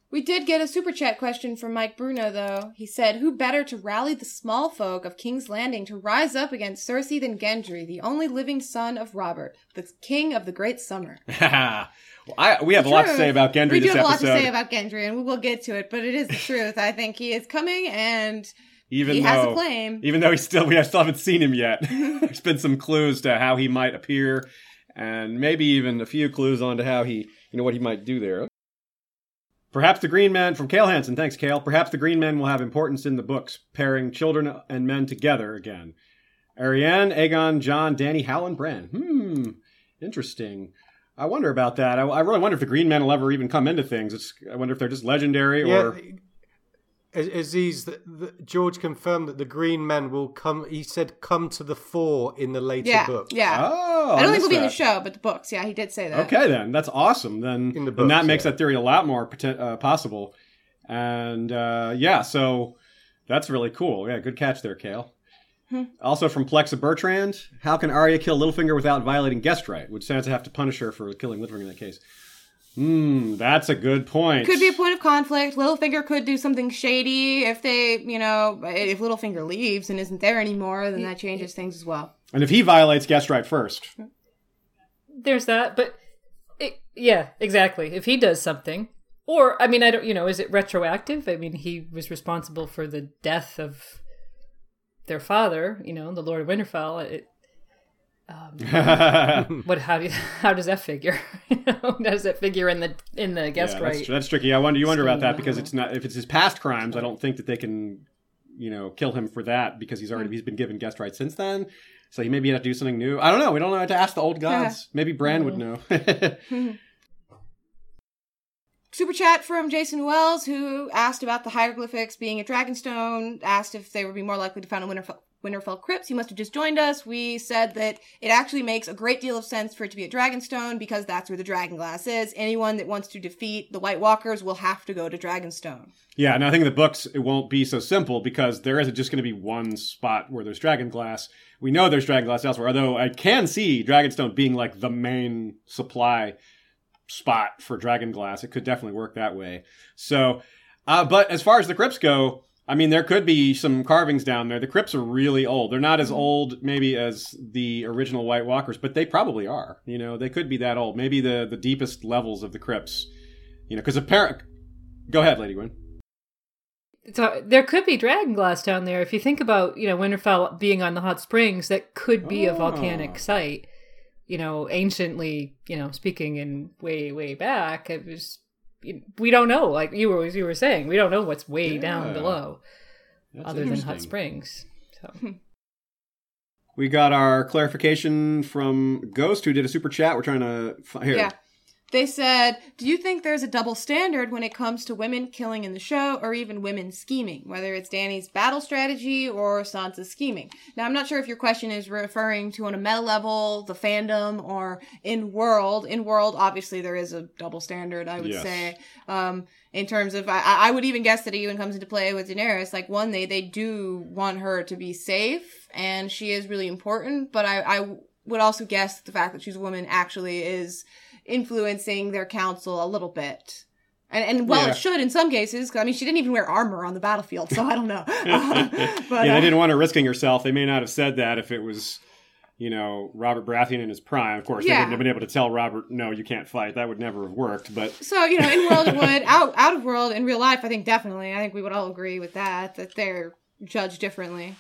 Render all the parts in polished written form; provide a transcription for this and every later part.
We did get a super chat question from Mike Bruno, though. He said, who better to rally the small folk of King's Landing to rise up against Cersei than Gendry, the only living son of Robert, the king of the Great Summer? We have a lot to say about Gendry this episode. We do have have a lot to say about Gendry, and we will get to it, but it is the truth. I think he is coming, and he has a claim. Even though we still haven't seen him yet. There's been some clues to how he might appear, and maybe even a few clues on to how what he might do there. Perhaps the Green Men, from Cale Hansen, thanks Cale, perhaps the Green Men will have importance in the books, pairing children and men together again. Arianne, Aegon, Jon, Dany, Howland, Bran. Interesting. I wonder about that. I really wonder if the Green Men will ever even come into things. I wonder if they're just legendary or... Aziz, George confirmed that the Green Men will come, he said, come to the fore in the later books. Yeah. Oh, I don't think it'll be in the show, but the books. Yeah, he did say that. Okay, then. That's awesome. Then that makes that theory a lot more possible. And, so that's really cool. Yeah, good catch there, Cale. Also from Plexa Bertrand, how can Arya kill Littlefinger without violating guest right? Would Sansa have to punish her for killing Littlefinger in that case? That's a good point. Could be a point of conflict. Littlefinger could do something shady if if Littlefinger leaves and isn't there anymore, then that changes things as well. And if he violates guest right first. There's that, but yeah, exactly. If he does something, or, I don't, is it retroactive? He was responsible for the death of their father, the Lord of Winterfell. How does that figure? How does that figure in the guest right? That's tricky. You wonder about that because it's not, if it's his past crimes, I don't think that they can, kill him for that because he's been given guest rights since then. So he maybe have to do something new. I don't know. We don't know how to ask the old gods. Maybe Bran would know. Super chat from Jason Wells, who asked about the hieroglyphics being at Dragonstone, asked if they would be more likely to find in Winterfell crypts. He must have just joined us. We said that it actually makes a great deal of sense for it to be at Dragonstone because that's where the Dragonglass is. Anyone that wants to defeat the White Walkers will have to go to Dragonstone. Yeah, and I think in the books it won't be so simple because there isn't just going to be one spot where there's Dragonglass. We know there's Dragonglass elsewhere, although I can see Dragonstone being like the main supply spot for Dragonglass. It could definitely work that way. So, but as far as the crypts go, there could be some carvings down there. The crypts are really old. They're not as old, maybe, as the original White Walkers, but they probably are. They could be that old. Maybe the deepest levels of the crypts. Because apparently... Go ahead, Lady Gwyn. So there could be Dragonglass down there. If you think about, Winterfell being on the hot springs, that could be a volcanic site. Anciently, speaking and way, way back, it was... We don't know, like you were saying, we don't know what's way down below, other than hot springs. So we got our clarification from Ghost, who did a super chat. We're trying to here. Yeah, they said, "Do you think there's a double standard when it comes to women killing in the show, or even women scheming, whether it's Dany's battle strategy or Sansa's scheming?" Now, I'm not sure if your question is referring to on a meta level, the fandom, or in world. In world, obviously, there is a double standard, I would say. In terms of, I would even guess that it even comes into play with Daenerys. Like, one, they do want her to be safe, and she is really important, but I would also guess that the fact that she's a woman actually is influencing their council a little bit. And it should in some cases. She didn't even wear armor on the battlefield, so I don't know. But, they didn't want her risking herself. They may not have said that if it was, Robert Baratheon in his prime. Of course, they wouldn't have been able to tell Robert, no, you can't fight. That would never have worked. But so, in world it would. Out of world, in real life, I think definitely. I think we would all agree with that they're judged differently.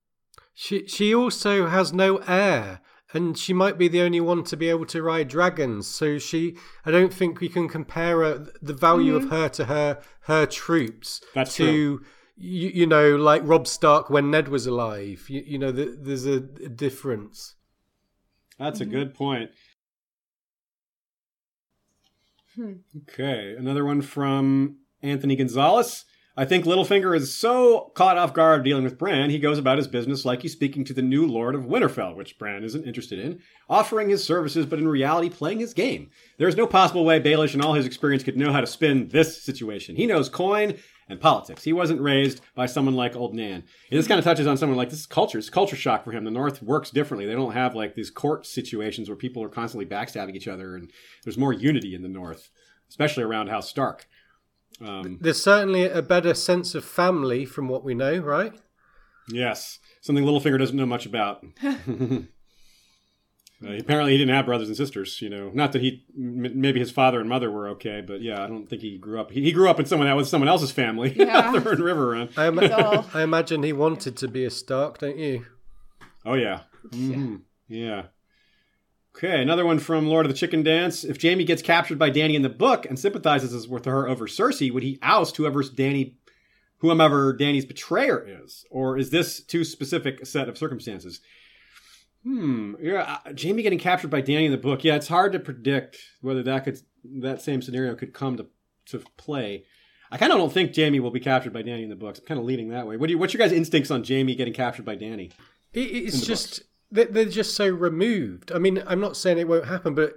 She also has no heir. And she might be the only one to be able to ride dragons. So I don't think we can compare the value of her to her troops. That's true. Like Robb Stark when Ned was alive. There's a difference. That's a good point. Okay, another one from Anthony Gonzalez. I think Littlefinger is so caught off guard dealing with Bran, he goes about his business like he's speaking to the new Lord of Winterfell, which Bran isn't interested in, offering his services, but in reality playing his game. There is no possible way Baelish and all his experience could know how to spin this situation. He knows coin and politics. He wasn't raised by someone like Old Nan. And this kind of touches on someone like, this is culture. It's culture shock for him. The North works differently. They don't have like these court situations where people are constantly backstabbing each other, and there's more unity in the North, especially around House Stark. There's certainly a better sense of family from what we know, right? Yes, something Littlefinger doesn't know much about. Apparently, he didn't have brothers and sisters. Not that maybe his father and mother were okay, but yeah, I don't think he grew up. He grew up in someone else's family. Yeah. They're in Riverrun. I imagine he wanted to be a Stark, don't you? Oh yeah, yeah. Okay, another one from Lord of the Chicken Dance. If Jaime gets captured by Dany in the book and sympathizes with her over Cersei, would he oust whomever Dany's betrayer is? Or is this too specific a set of circumstances? Yeah, Jaime getting captured by Dany in the book. Yeah, it's hard to predict whether that same scenario could come to play. I kind of don't think Jaime will be captured by Dany in the books. I'm kind of leaning that way. What's your guys' instincts on Jaime getting captured by Dany? It's just they're just so removed. I mean, I'm not saying it won't happen, but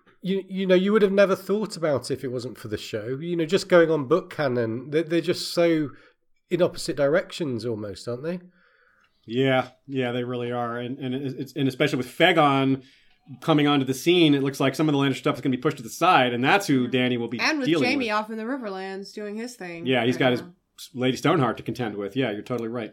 you would have never thought about it if it wasn't for the show. Just going on book canon, they're just so in opposite directions almost, aren't they? Yeah, they really are, and especially with Fagon coming onto the scene, it looks like some of the Lannister stuff is going to be pushed to the side, and that's who Dany will be dealing with. And with Jaime off in the Riverlands doing his thing. Yeah, he's got his Lady Stoneheart to contend with. Yeah, you're totally right.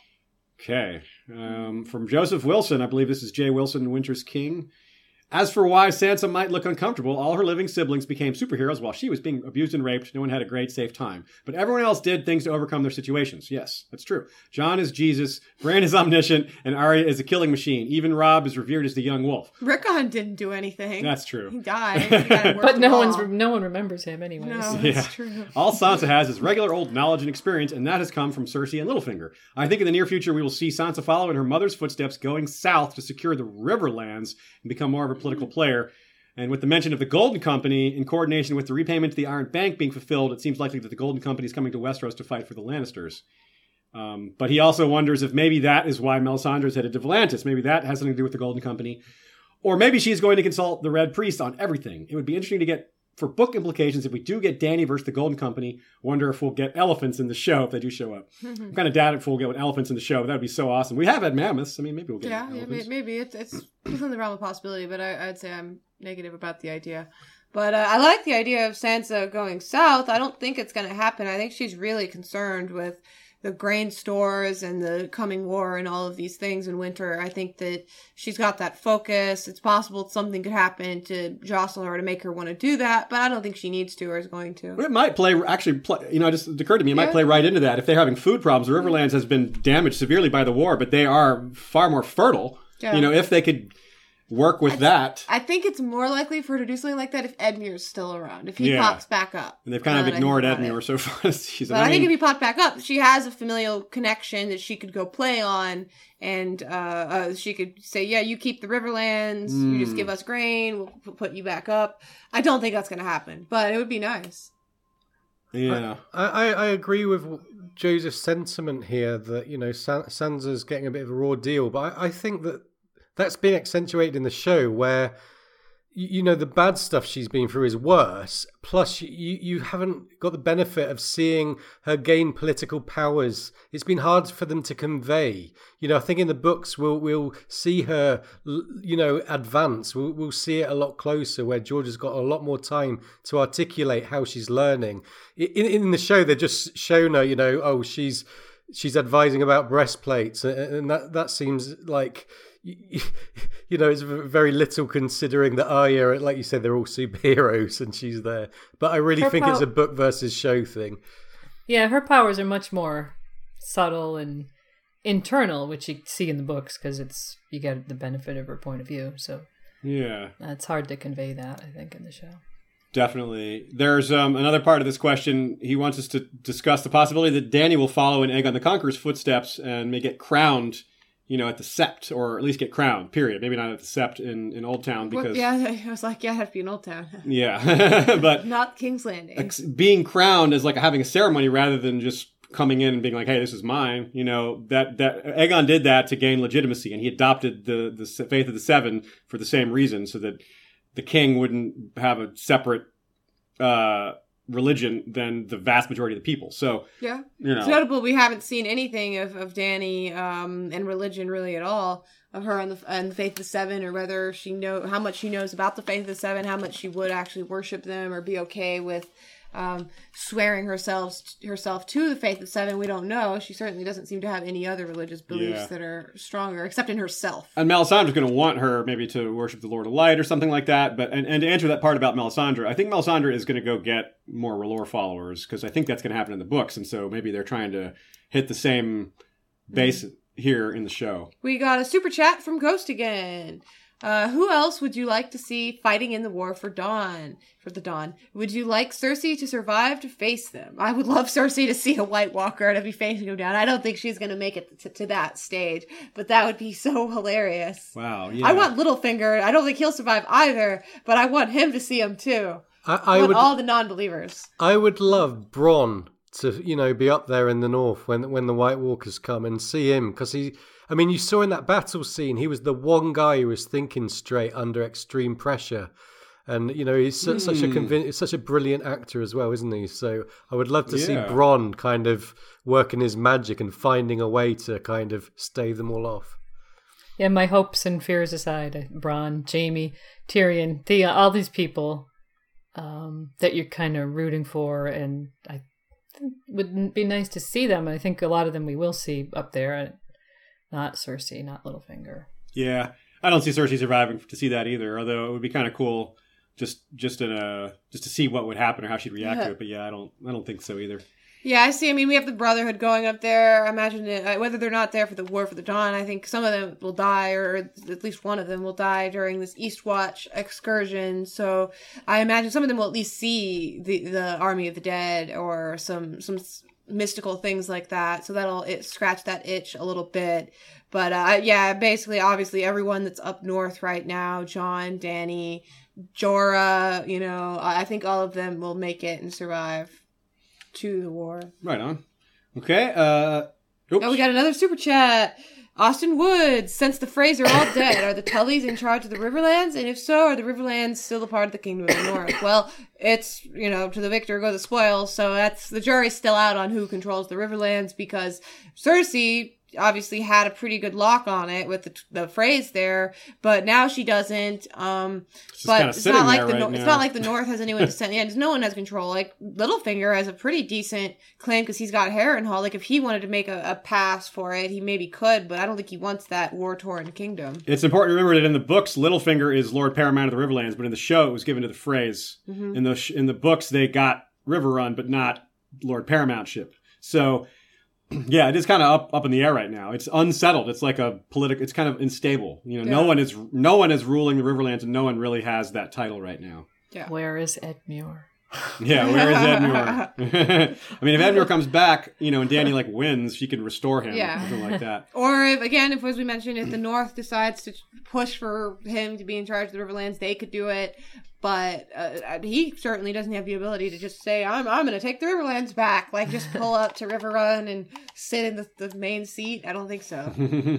Okay, from Joseph Wilson, I believe this is Jay Wilson, Winter's King. As for why Sansa might look uncomfortable, all her living siblings became superheroes while she was being abused and raped. No one had a great, safe time. But everyone else did things to overcome their situations. Yes, that's true. Jon is Jesus, Bran is omniscient, and Arya is a killing machine. Even Robb is revered as the young wolf. Rickon didn't do anything. That's true. He died. He got but no one remembers him anyways. No, that's true. All Sansa has is regular old knowledge and experience, and that has come from Cersei and Littlefinger. I think in the near future we will see Sansa follow in her mother's footsteps, going south to secure the Riverlands and become more of a political player. And with the mention of the Golden Company, in coordination with the repayment to the Iron Bank being fulfilled, it seems likely that the Golden Company is coming to Westeros to fight for the Lannisters. But he also wonders if maybe that is why Melisandre's headed to Volantis. Maybe that has something to do with the Golden Company. Or maybe she's going to consult the Red Priest on everything. It would be interesting to get, for book implications, if we do get Dany versus the Golden Company, wonder if we'll get elephants in the show, if they do show up. I'm kind of doubt if we'll get elephants in the show, but that would be so awesome. We have had mammoths. I mean, maybe we'll get elephants. Yeah, maybe. It's within the realm of possibility, but I'd say I'm negative about the idea. But I like the idea of Sansa going south. I don't think it's going to happen. I think she's really concerned with the grain stores and the coming war and all of these things in winter. I think that she's got that focus. It's possible something could happen to jostle her to make her want to do that, but I don't think she needs to or is going to. It might it just occurred to me, it might play right into that. If they're having food problems, the Riverlands has been damaged severely by the war, but they are far more fertile. Yeah. If they could work with that. I think it's more likely for her to do something like that if Edmure's still around, if he pops back up. And they've kind of ignored Edmure so far this season. But I think if he popped back up, she has a familial connection that she could go play on, and she could say, yeah, you keep the Riverlands, you just give us grain, we'll put you back up. I don't think that's going to happen, but it would be nice. Yeah. I agree with Joseph's sentiment here that, Sansa's getting a bit of a raw deal, but I think that's been accentuated in the show where, the bad stuff she's been through is worse. Plus, you haven't got the benefit of seeing her gain political powers. It's been hard for them to convey. I think in the books we'll see her, advance. We'll see it a lot closer where George has got a lot more time to articulate how she's learning. In the show, they're just shown her, she's advising about breastplates, and that seems like, it's very little considering that Arya, like you said, they're all superheroes and she's there. But I really think it's a book versus show thing. Yeah, her powers are much more subtle and internal, which you see in the books because you get the benefit of her point of view. So yeah, it's hard to convey that, I think, in the show. Definitely. There's another part of this question. He wants us to discuss the possibility that Dany will follow in Aegon the Conqueror's footsteps and may get crowned, at the Sept, or at least get crowned, period. Maybe not at the Sept in Old Town, because... I was like, it'd have to be in Old Town. Yeah. But... not King's Landing. Being crowned is like having a ceremony rather than just coming in and being like, hey, this is mine. That Aegon did that to gain legitimacy, and he adopted the Faith of the Seven for the same reason, so that the king wouldn't have a separate religion than the vast majority of the people. So yeah, it's notable we haven't seen anything of Dany and religion really at all. her and the Faith of the Seven, or whether how much she knows about the Faith of the Seven, how much she would actually worship them or be okay with swearing herself to the Faith of the Seven. We don't know. She certainly doesn't seem to have any other religious beliefs that are stronger, except in herself. And Melisandre's going to want her maybe to worship the Lord of Light or something like that. But and to answer that part about Melisandre, I think Melisandre is going to go get more R'hllor followers, because I think that's going to happen in the books, and so maybe they're trying to hit the same base here in the show. We got a super chat from Ghost again. Who else would you like to see fighting in the war for the Dawn? Would you like Cersei to survive to face them? I would love Cersei to see a White Walker to be facing them down. I don't think she's going to make it to that stage, but that would be so hilarious. Wow, yeah. I want Littlefinger. I don't think he'll survive either, but I want him to see him too. I would all the non-believers. I would love Bronn to, be up there in the north when the White Walkers come and see him, because you saw in that battle scene, he was the one guy who was thinking straight under extreme pressure. And, he's such a brilliant actor as well, isn't he? So I would love to see Bronn kind of working his magic and finding a way to kind of stave them all off. Yeah, my hopes and fears aside, Bronn, Jaime, Tyrion, Thea, all these people that you're kind of rooting for, and I think it would be nice to see them. I think a lot of them we will see up there. Not Cersei, not Littlefinger. Yeah, I don't see Cersei surviving to see that either. Although it would be kind of cool, just to see what would happen or how she'd react to it. But yeah, I don't think so either. Yeah, I see. We have the Brotherhood going up there. I imagine whether they're not there for the War for the Dawn, I think some of them will die, or at least one of them will die during this Eastwatch excursion. So I imagine some of them will at least see the Army of the Dead or some mystical things like that. So that'll scratch that itch a little bit. But basically, obviously, everyone that's up north right now, Jon, Dany, Jorah, I think all of them will make it and survive to the war. Right on. Okay. We got another super chat. Austin Woods, since the Freys are all dead, are the Tullys in charge of the Riverlands? And if so, are the Riverlands still a part of the Kingdom of the North? Well, it's, to the victor go the spoils, so the jury's still out on who controls the Riverlands, because Cersei obviously had a pretty good lock on it with the Freys there, but now she doesn't. But it's not like it's not like the North has anyone to send. Yeah, no one has control. Like Littlefinger has a pretty decent claim because he's got Harrenhal. Like if he wanted to make a pass for it, he maybe could, but I don't think he wants that war-torn kingdom. It's important to remember that in the books, Littlefinger is Lord Paramount of the Riverlands, but in the show, it was given to the Freys. Mm-hmm. In the books, they got Riverrun, but not Lord Paramountship. So. Yeah, it is kind of up in the air right now. It's unsettled. It's like it's kind of unstable. No one is ruling the Riverlands, and no one really has that title right now. Yeah. Where is Edmure? Yeah, where is Edmure? If Edmure comes back, and Dany wins, she can restore him. Yeah. Something like that. Or if, as we mentioned, if the North decides to push for him to be in charge of the Riverlands, they could do it. But he certainly doesn't have the ability to just say, I'm going to take the Riverlands back. Just pull up to Riverrun and sit in the main seat. I don't think so.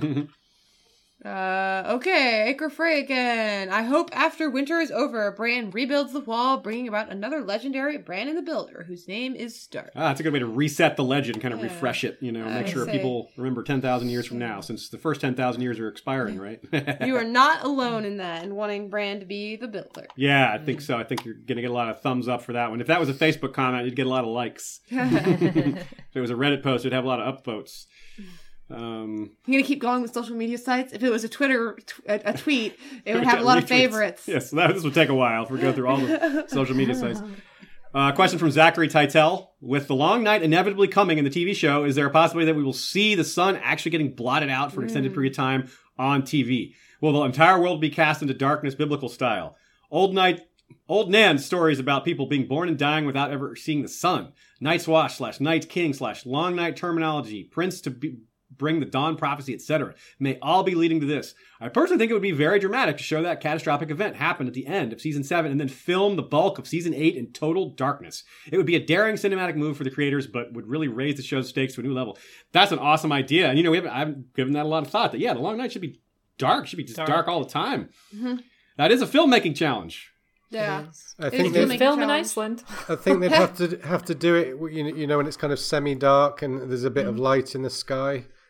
Okay, Acre Frey again. I hope after winter is over, Bran rebuilds the wall, bringing about another legendary Bran the Builder, whose name is Stark. That's a good way to reset the legend, kind of refresh it, make sure people remember 10,000 years from now, since the first 10,000 years are expiring, right? You are not alone in that, and wanting Bran to be the Builder. Yeah, I think so. I think you're going to get a lot of thumbs up for that one. If that was a Facebook comment, you'd get a lot of likes. If it was a Reddit post, it'd have a lot of upvotes. I'm gonna keep going with social media sites. If it was a Twitter a tweet, it would have a lot of favorites. Yes, this would take a while if we go through all the social media sites. Question from Zachary Titel. With the long night inevitably coming in the TV show, is there a possibility that we will see the sun actually getting blotted out for an extended period of time on TV? Will the entire world be cast into darkness biblical style? Old Nan's stories about people being born and dying without ever seeing the sun. Night's Watch / Night King / long night terminology. Prince to bring the dawn prophecy, etc. may all be leading to this. I personally think it would be very dramatic to show that catastrophic event happen at the end of season 7 and then film the bulk of season 8 in total darkness. It would be a daring cinematic move for the creators, but would really raise the show's stakes to a new level. That's an awesome idea. And I haven't given that a lot of thought, that the long night should be dark. It should be just dark all the time. Mm-hmm. That is a filmmaking challenge. Yeah, I think they film in Iceland. I think they'd have to do it, when it's kind of semi-dark and there's a bit of light in the sky.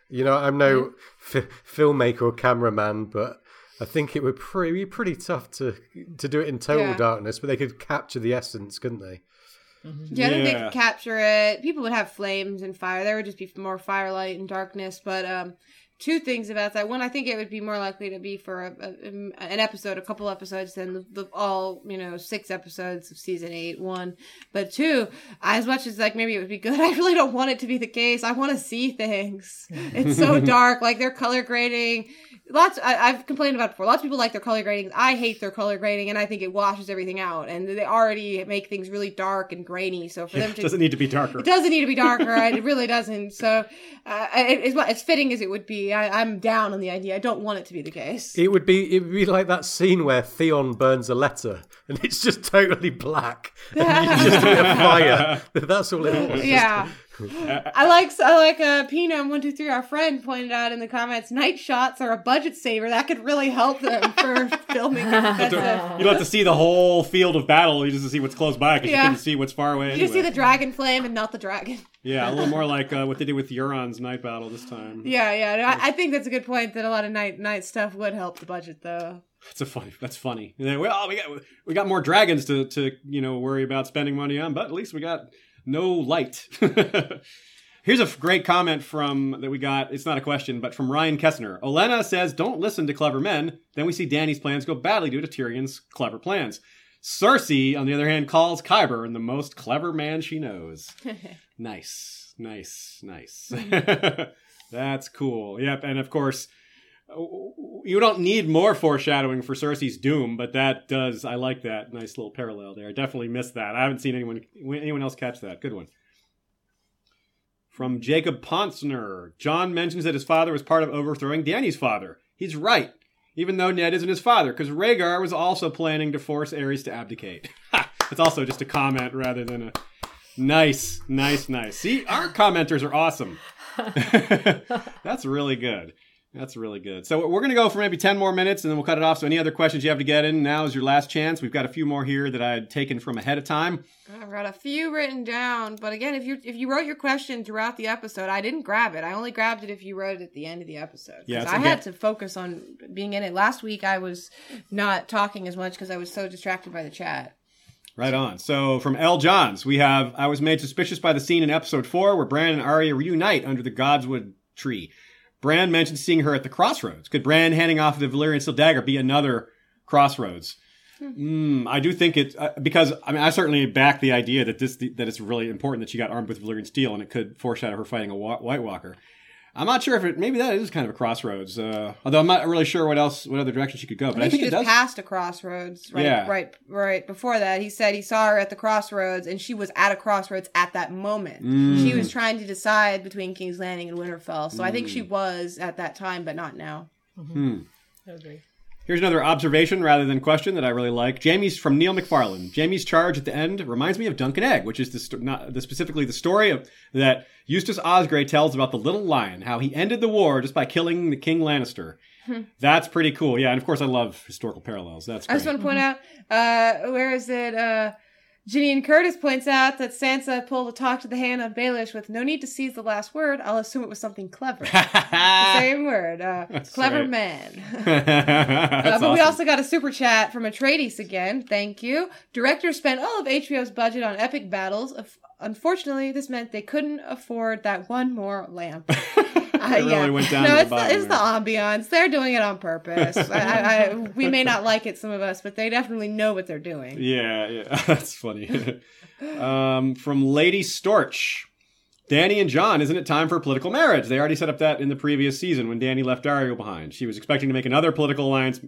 You know, I'm no filmmaker or cameraman, but I think it would be pretty tough to do it in total darkness, but they could capture the essence, couldn't they? Yeah, I think they could capture it. People would have flames and fire. There would just be more firelight and darkness. But two things about that. One, I think it would be more likely to be for an episode, a couple episodes, than all 6 episodes of season 8. One, but two, as much as like maybe it would be good, I really don't want it to be the case. I want to see things. It's so dark. Like their color grading. I've complained about it before. Lots of people like their color grading. I hate their color grading, and I think it washes everything out. And they already make things really dark and grainy. So for them to... It doesn't need to be darker. It doesn't need to be darker. It really doesn't. So as fitting as it would be, I'm down on the idea. I don't want it to be the case. It would be like that scene where Theon burns a letter, and it's just totally black. And you just hear fire. That's all it was. Yeah. I like Pinam123, our friend, pointed out in the comments, night shots are a budget saver. That could really help them for filming. You don't have to see the whole field of battle. You just see what's close by because you couldn't see what's far away. You just see the dragon flame and not the dragon. Yeah, a little more like what they did with Euron's night battle this time. Yeah. I think that's a good point that a lot of night stuff would help the budget, though. That's funny. Well, we got more dragons to worry about spending money on, but at least we got no light. Here's a great comment that we got. It's not a question, but from Ryan Kessner. Olenna says, "Don't listen to clever men." Then we see Dany's plans go badly due to Tyrion's clever plans. Cersei, on the other hand, calls Qyburn the most clever man she knows. Nice. That's cool. Yep, and of course, you don't need more foreshadowing for Cersei's doom, but that does. I like that. Nice little parallel there. I definitely missed that. I haven't seen anyone else catch that. Good one. From Jacob Ponsner. Jon mentions that his father was part of overthrowing Dany's father. He's right, even though Ned isn't his father, because Rhaegar was also planning to force Aerys to abdicate. It's also just a comment rather than a... Nice. See, our commenters are awesome. That's really good. So we're going to go for maybe 10 more minutes, and then we'll cut it off. So any other questions you have to get in, now is your last chance. We've got a few more here that I had taken from ahead of time. I've got a few written down, but again, if you wrote your question throughout the episode, I didn't grab it. I only grabbed it if you wrote it at the end of the episode. Yeah, I had to focus on being in it. Last week, I was not talking as much because I was so distracted by the chat. Right on. So from L. Johns, we have, I was made suspicious by the scene in episode 4 where Bran and Arya reunite under the Godswood tree. Bran mentioned seeing her at the crossroads. Could Bran handing off the Valyrian steel dagger be another crossroads? I do think it, because, I mean, I certainly back the idea that that it's really important that she got armed with Valyrian steel and it could foreshadow her fighting a White Walker. I'm not sure if maybe that is kind of a crossroads, although I'm not really sure what other direction she could go. But I think she was past a crossroads, right? Yeah. Right before that, he said he saw her at the crossroads, and she was at a crossroads at that moment. She was trying to decide between King's Landing and Winterfell, so I think she was at that time, but not now. I agree. Here's another observation rather than question that I really like. Jaime's from Neil McFarlane. Jaime's charge at the end reminds me of Dunk and Egg, which is specifically the story that Eustace Osgrey tells about the Little Lion, how he ended the war just by killing the King Lannister. That's pretty cool. Yeah, and of course I love historical parallels. That's great. I just want to point out, where is it? Ginny and Curtis points out that Sansa pulled a talk to the hand on Baelish with no need to seize the last word. I'll assume it was something clever. The same word. Clever right. Man. But awesome. We also got a super chat from Atreides again. Thank you. Directors spent all of HBO's budget on epic battles. Unfortunately, this meant they couldn't afford that one more lamp. Really went down to the bottom. It's the ambiance. They're doing it on purpose. We may not like it, some of us, but they definitely know what they're doing. Yeah, that's funny. From Lady Storch. Dany and Jon, isn't it time for a political marriage? They already set up that in the previous season when Dany left Daario behind. She was expecting to make another political alliance.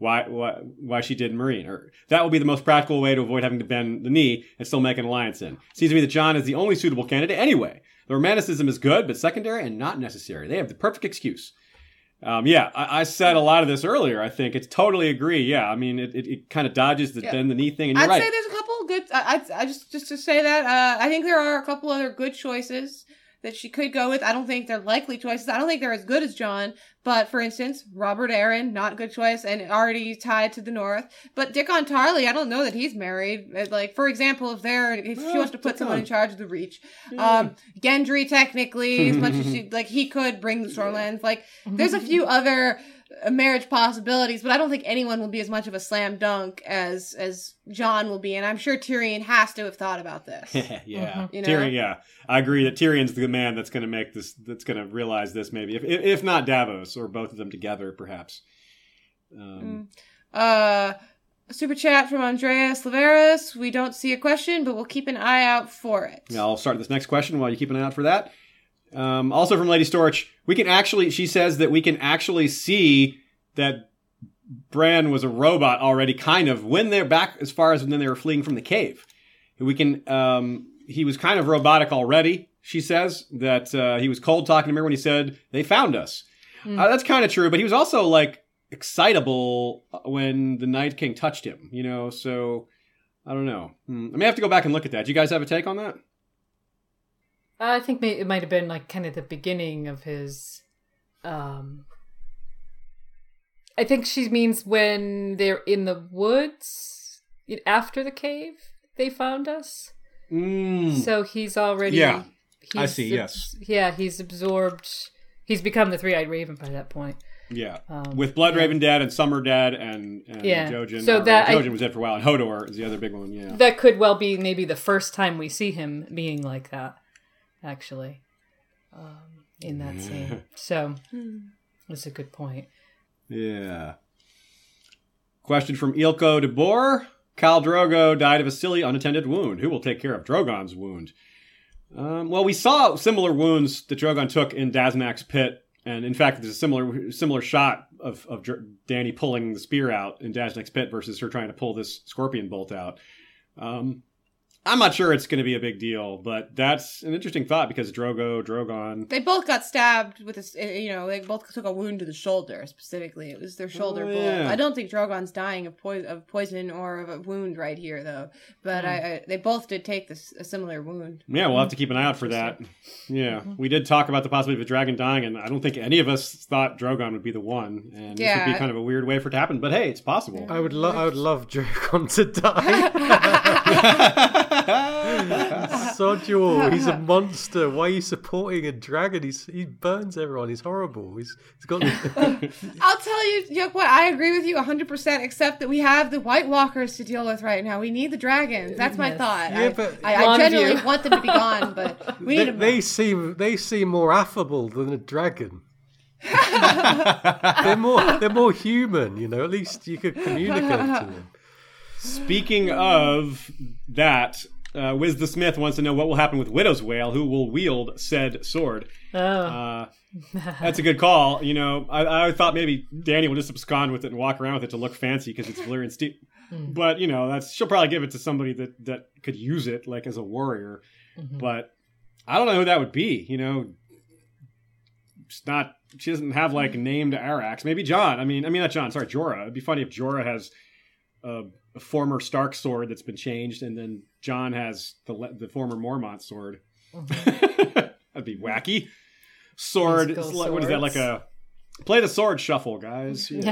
Why she did Meereen. Or that will be the most practical way to avoid having to bend the knee and still make an alliance in. Seems to me that Jon is the only suitable candidate anyway. The romanticism is good, but secondary and not necessary. They have the perfect excuse. I said a lot of this earlier. I think it's totally agree. Yeah, I mean, it kind of dodges the bend the knee thing. And you're right. I'd say there's a couple good. I just to say that I think there are a couple other good choices. that she could go with. I don't think they're likely choices. I don't think they're as good as Jon. But for instance, Robert Arryn, not a good choice and already tied to the North. But Dickon Tarley, I don't know that he's married. Like, for example, if she wants to put someone in charge of the Reach. Gendry, technically, as much as he could bring the Stormlands. Like, there's a few other marriage possibilities, but I don't think anyone will be as much of a slam dunk as Jon will be, and I'm sure Tyrion has to have thought about this. Yeah, You know? Tyrion. Yeah, I agree that Tyrion's the man that's going to make this. That's going to realize this. Maybe if not Davos or both of them together, perhaps. Super chat from Andreas Laveris. We don't see a question, but we'll keep an eye out for it. I'll start this next question while you keep an eye out for that. Also from Lady Storch, she says that we can actually see that Bran was a robot already, kind of, when they're back as far as when they were fleeing from the cave. We can, he was kind of robotic already, she says, that he was cold talking to me when he said, they found us. That's kind of true, but he was also, like, excitable when the Night King touched him, so I don't know. I may have to go back and look at that. Do you guys have a take on that? I think it might have been like kind of the beginning of his. I think she means when they're in the woods after the cave. They found us. So he's already. Yeah, I see. Yes. Yeah, he's absorbed. He's become the Three-Eyed Raven by that point. Yeah, with Bloodraven dead and Summer dead and Jojen. So Jojen was dead for a while, and Hodor is the other big one. Yeah, that could well be maybe the first time we see him being like that. Actually, in that scene. So, that's a good point. Yeah. Question from Ilko de Boer. Khal Drogo died of a silly unattended wound. Who will take care of Drogon's wound? Well, we saw similar wounds that Drogon took in Daznak's pit. And in fact, there's a similar shot of Dany pulling the spear out in Daznak's pit versus her trying to pull this scorpion bolt out. I'm not sure it's going to be a big deal, but that's an interesting thought because Drogon. They both got stabbed with this, they both took a wound to the shoulder specifically. It was their shoulder bolt. Yeah. I don't think Drogon's dying of poison or of a wound right here, though. But they both did take a similar wound. Yeah, we'll have to keep an eye out for that. Yeah, we did talk about the possibility of a dragon dying, and I don't think any of us thought Drogon would be the one. And this would be kind of a weird way for it to happen, but hey, it's possible. I would love Drogon to die. Sodule, he's a monster. Why are you supporting a dragon? He burns everyone. He's horrible. He's got. I'll tell you, what? I agree with you 100%. Except that we have the White Walkers to deal with right now. We need the dragons. That's my thought. Yeah, but I generally want them to be gone, but we need them. They seem more affable than a dragon. they're more human. At least you could communicate to them. Speaking of that. Wiz the Smith wants to know what will happen with Widow's Wail, who will wield said sword. That's a good call. I thought maybe Dany will just abscond with it and walk around with it to look fancy because it's Valyrian steel. But, she'll probably give it to somebody that could use it, like, as a warrior. But I don't know who that would be, She doesn't have, like, named Arax. Maybe Jon. I mean, not Jon. Sorry, Jorah. It'd be funny if Jorah has a former Stark sword that's been changed, and then Jon has the former Mormont sword. That'd be wacky. Sword. What is that? Like a play the sword shuffle, guys. Yeah.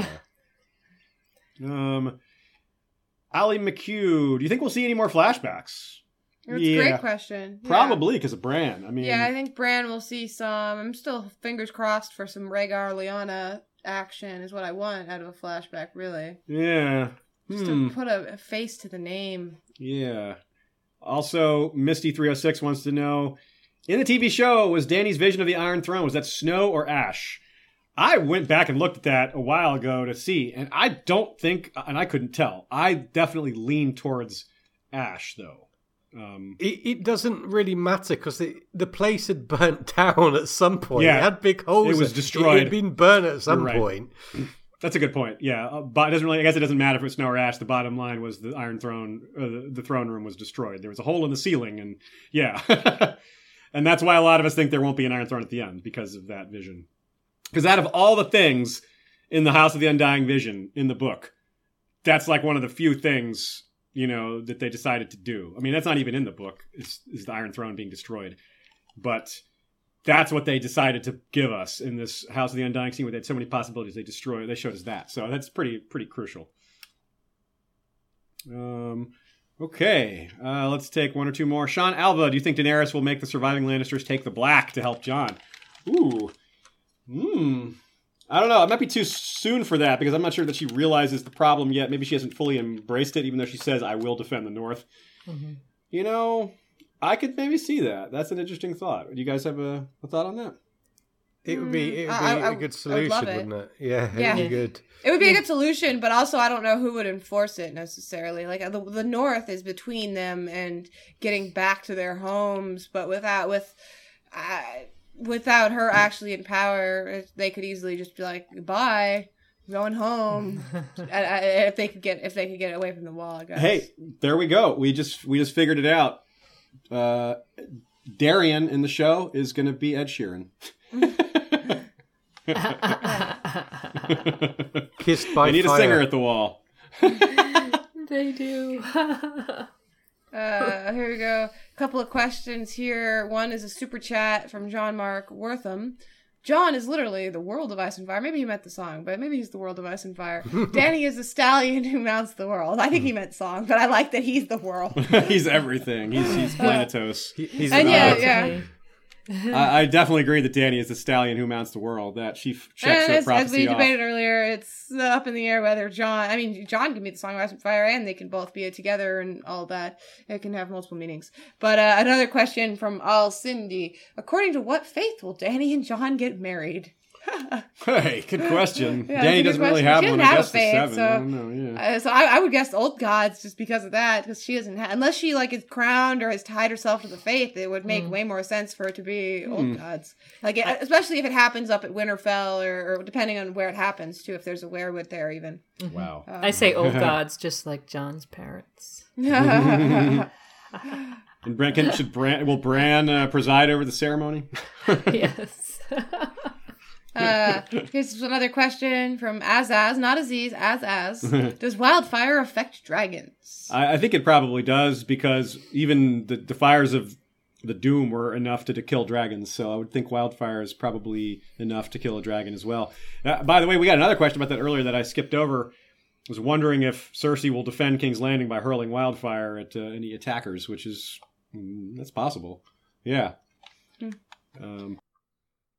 Ali McHugh, do you think we'll see any more flashbacks? That's a great question. Probably because of Bran. I mean, I think Bran will see some. I'm still fingers crossed for some Rhaegar Lyanna action. Is what I want out of a flashback. Really. Yeah. Just to put a face to the name. Yeah. Also, Misty306 wants to know, in the TV show, was Dany's vision of the Iron Throne, was that snow or ash? I went back and looked at that a while ago to see, and I don't think, and I couldn't tell. I definitely lean towards ash, though. It doesn't really matter because the place had burnt down at some point. Yeah. It had big holes. It was destroyed. It had been burnt at some point. That's a good point. Yeah, but it doesn't really. I guess it doesn't matter if it's snow or ash. The bottom line was the Iron Throne, the throne room was destroyed. There was a hole in the ceiling, and and that's why a lot of us think there won't be an Iron Throne at the end because of that vision. Because out of all the things in the House of the Undying Vision in the book, that's like one of the few things that they decided to do. I mean, that's not even in the book. Is the Iron Throne being destroyed? But that's what they decided to give us in this House of the Undying scene where they had so many possibilities. They showed us that. So that's pretty crucial. Okay, let's take one or two more. Sean Alva, do you think Daenerys will make the surviving Lannisters take the black to help Jon? Ooh. I don't know. It might be too soon for that because I'm not sure that she realizes the problem yet. Maybe she hasn't fully embraced it, even though she says, I will defend the North. Mm-hmm. You know, I could maybe see that. That's an interesting thought. Do you guys have a thought on that? It would be a good solution, wouldn't it? Yeah, it would be good. It would be a good solution, but also I don't know who would enforce it necessarily. Like the North is between them and getting back to their homes, but without her actually in power, they could easily just be like, "Bye, I'm going home." if they could get away from the wall, I guess. Hey, there we go. We just figured it out. Darian in the show is going to be Ed Sheeran. Kissed by They need fire. a singer at the wall. They do. Here we go. A couple of questions here. One is a super chat from John Mark Wortham. Jon is literally the world of Ice and Fire. Maybe he meant the song, but maybe he's the world of Ice and Fire. Dany is the stallion who mounts the world. I think he meant song, but I like that he's the world. He's everything. He's Planetos. He's And an yeah. I definitely agree that Dany is the stallion who mounts the world. That she checks that As prophecy we off. debated earlier, it's up in the air whether Jon can be the song of Ice and Fire, and they can both be together and all that. It can have multiple meanings. But another question from Al Cindy. According to what faith will Dany and Jon get married? Hey, good question. Yeah, Dany that's a doesn't good really question. have She one. doesn't I have guess a the faith, seven. so- I don't know. Yeah. So I would guess old gods just because of that, because she doesn't have, unless she like is crowned or has tied herself to the faith, it would make way more sense for it to be old gods. Like, especially if it happens up at Winterfell or depending on where it happens too, if there's a werewood there even. Wow. I say old gods just like Jon's parents. And will Bran preside over the ceremony? Yes. Here's another question from Azaz, not Aziz, Azaz. Does wildfire affect dragons? I think it probably does because even the fires of the Doom were enough to kill dragons. So I would think wildfire is probably enough to kill a dragon as well. By the way, we got another question about that earlier that I skipped over. I was wondering if Cersei will defend King's Landing by hurling wildfire at any attackers, which is that's possible. Yeah.